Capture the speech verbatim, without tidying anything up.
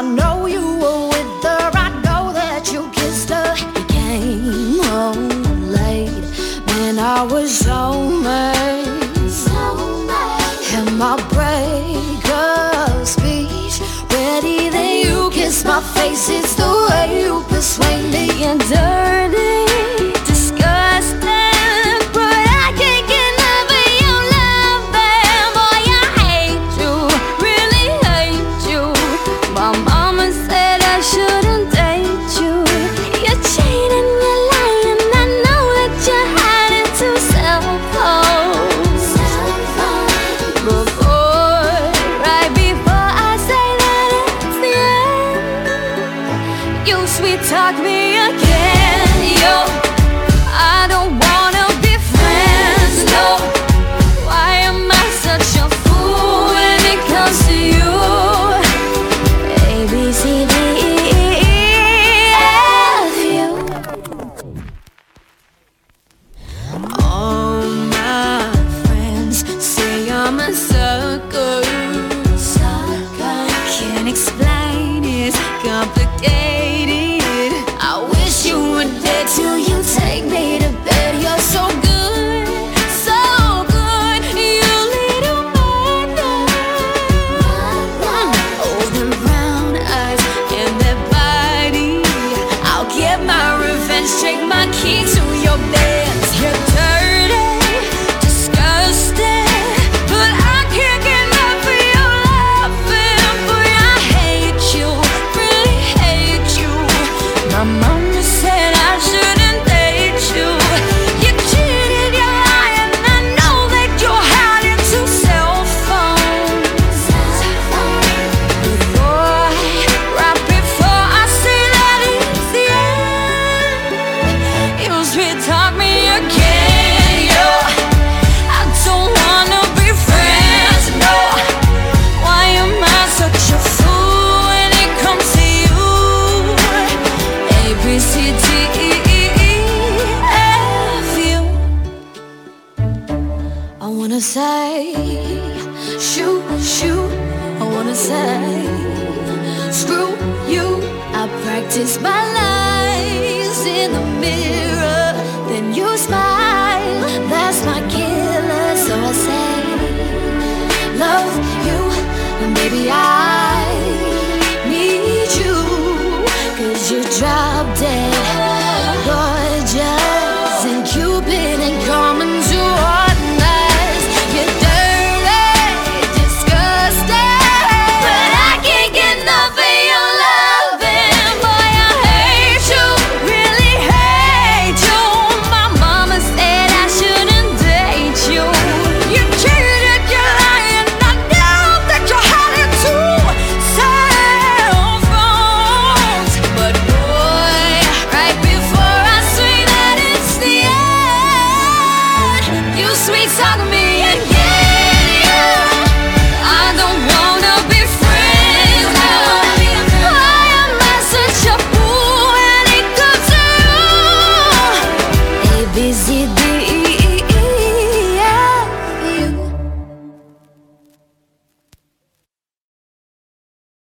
know you were with her, I know that you kissed her. You came home late, man, I was so mad, so mad. And my breakup speech ready, then you kiss my face. It's the way you persuade me. And dirty, disgusting, but I can't get enough of your love, man. Boy, I hate you, really hate you. My mama said I shouldn't date you. You're cheating, you're lying, I know that you're hiding two cell phones. But boy, right before I say that it's the end, you sweet talk me again, yo. I don't wanna be friends, no. Why am I such a fool when it comes to you? A, B, C, D, E, E, F, U. All my friends say I'm a sucker. Sucker. Can't explain, it's complicated. I wish you were dead till you take me to bed. You're so good, so good. You little mother. Oh, them brown eyes and that body. I'll get my revenge, take my key to your bed. You're dirty, disgusting, but I can't get enough of your loving. Boy, I hate you, really hate you. My mama said I shouldn't date you. You cheated, you're lying, I know that you're hiding two cell phones. Boy, right before I say that it's the end, you sweet talk me again, yo. I don't wanna be friends, no. Why am I such a fool when it comes to you? A, B, C, D, E, E, F, U. I wanna say, shoot, shoot. I wanna say, screw you. I practice my lies in the mirror, then you smile. That's my killer, so I say, love you, and baby I need you, 'cause you drop dead